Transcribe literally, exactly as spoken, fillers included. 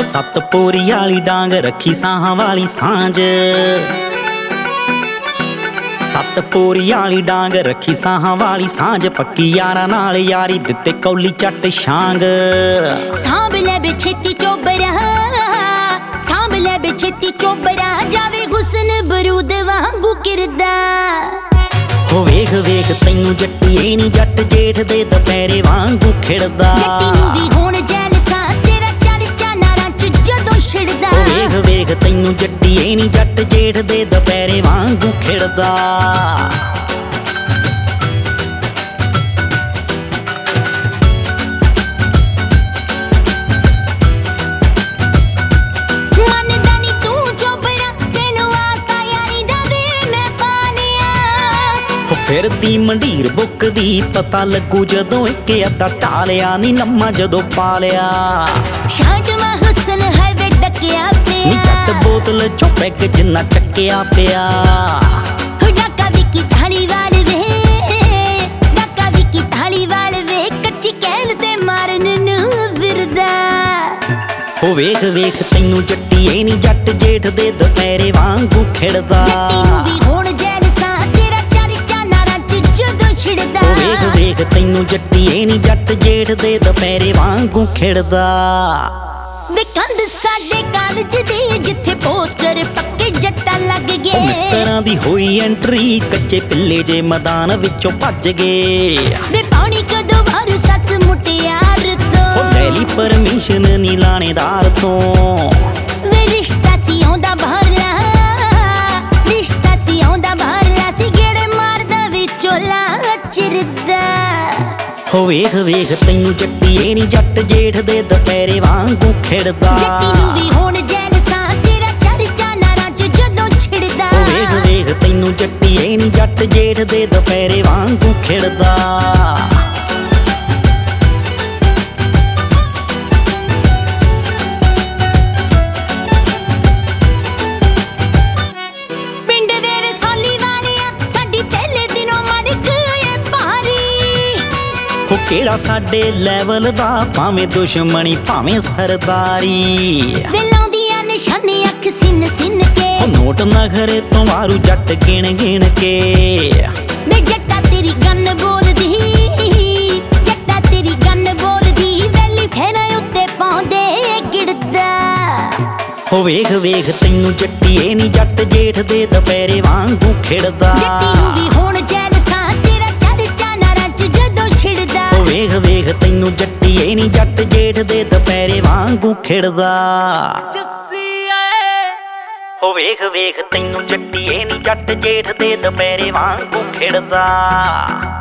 सतपुरी वाली डांग रखी साहां वाली सांझ, सतपुरी वाली डांग रखी साहां वाली सांझ। पक्की यारां नाल यारी दिते कौली चट छांग। सांभ ले बे छेती चोबरा, सांभ ले बे छेती चोबरा, जावे हुस्न बरूद वांगू किरदा। हो वेख वेख तैनू जट्टी नी जट जेठ दे दुपहरे वांगू खिड़दा। जट्टी नूं वी होण जैलसा तेरा चर्चा नारां च जदों छिड़दा। हो वेख वेख तैनू जट्टी नी जट जेठ दे दुपहरे वांगू खिड़दा। फिरदी मंडीर बुकदी पता लगू जदों इक अद्धा टालिया नी लम्मा जदों पालिया। शाटवा हुस्न है वे डकिया पिया, नी जट बोतल चो पैग जिन्ना चक्किया पिया। डाका विकी थाली वाल वे, डाका विकी थाली वाल वे, कच्ची कैन ते मारन नू फिरदा। हो वेख वेख तैनू जट्टी नी जट जेठ दे दुपहरे वांगू खिड़दा। जट्टी नूं वी होण जैलसा तेरा चर्चा नारां च जदों छिड़दा। हो वेख वेख तैनू जट्टी नी जट जेठ दे दुपहरे वांगू खिड़दा। वे कंध साडे कालज दी जिथे पोस्टर पक्के जट्टा लग गए। मित्तरां दी होई एंट्री कच्चे पिल्ले जे मैदान विचों भज गए। वे पानी कदों बारू सस मुटियार तो, हो दैली परमिशन नी लाणेदार तो। वे रिश्ता सी आउंदा बाहरला, रिश्ता सी आउंदा बाहरला, सी गेड़े मारदा विचोला चिरदा। हो वेख वेख तैनू जट्टी नी जट जेठ दे दुपहरे वांगू खिड़दा। जट्टी नूं वी होण जैलसा तेरा चर्चा नारां च जदों छिड़दा। हो वेख वेख तैनू जट्टी नी जट जेठ दे दुपहरे वांगू खिड़दा। हो केड़ा साडे लैवल दा भावें दुश्मनी भावें सरदारी। वे लाउंदियां निशाने अख सिन सिन के, हो नोट नखरे तो वारू जट गिण गिण के। वे जट्टा तेरी गन बोलदी, जट्टा तेरी गन बोलदी, वैली फेरा उत्ते पाउंदे गिड़दा। हो वेख वेख तैनू जट्टी नी जट जेठ दे दुपहरे वांगू खिड़दा। जट्टी नूं वी होण जैलसा तेरा चर्चा नारां च जदों छिड़दा। हो वेख वेख तैनू जट्टी नी जट जेठ दे दुपहरे वांगू खिड़दा। हो वेख वेख तैनू जट्टी नी जट जेठ दे दुपहरे वांगू खिड़दा।